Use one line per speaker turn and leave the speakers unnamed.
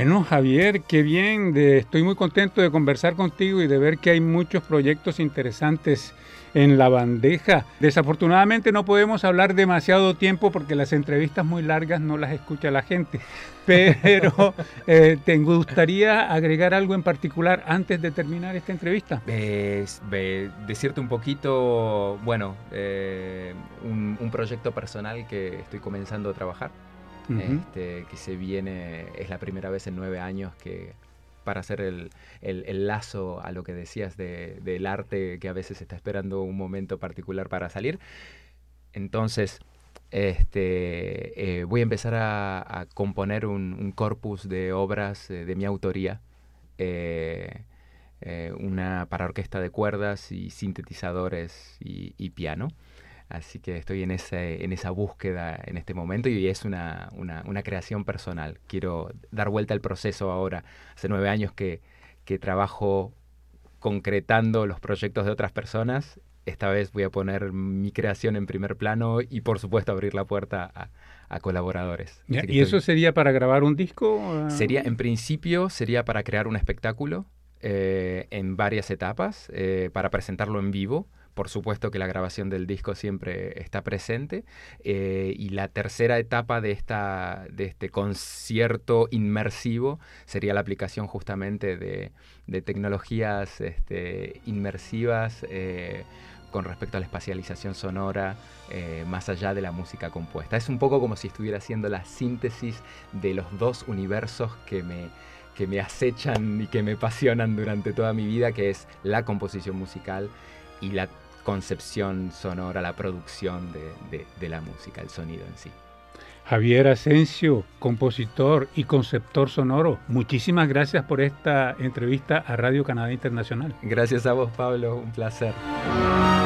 Bueno, Javier, qué bien. Estoy muy contento de conversar contigo y de ver que hay muchos proyectos interesantes en la bandeja. Desafortunadamente no podemos hablar demasiado tiempo porque las entrevistas muy largas no las escucha la gente. Pero ¿te gustaría agregar algo en particular antes de terminar esta entrevista?
Decirte un poquito, bueno, un proyecto personal que estoy comenzando a trabajar. Que se viene, es la primera vez en 9 años que para hacer el lazo a lo que decías del arte que a veces está esperando un momento particular para salir. Entonces, voy a empezar a componer un corpus de obras de mi autoría, una para orquesta de cuerdas y sintetizadores y piano. Así que estoy en esa búsqueda en este momento y es una creación personal. Quiero dar vuelta al proceso ahora. Hace 9 años que trabajo concretando los proyectos de otras personas. Esta vez voy a poner mi creación en primer plano y, por supuesto, abrir la puerta a colaboradores.
¿Y eso sería para grabar un disco?
En principio, sería para crear un espectáculo en varias etapas, para presentarlo en vivo. Por supuesto que la grabación del disco siempre está presente. Y la tercera etapa de este concierto inmersivo sería la aplicación justamente de tecnologías inmersivas con respecto a la espacialización sonora, más allá de la música compuesta. Es un poco como si estuviera haciendo la síntesis de los dos universos que me acechan y que me apasionan durante toda mi vida, que es la composición musical y la concepción sonora, la producción de la música, el sonido en sí.
Javier Asensio, compositor y conceptor sonoro, muchísimas gracias por esta entrevista a Radio Canadá Internacional.
Gracias a vos, Pablo, un placer.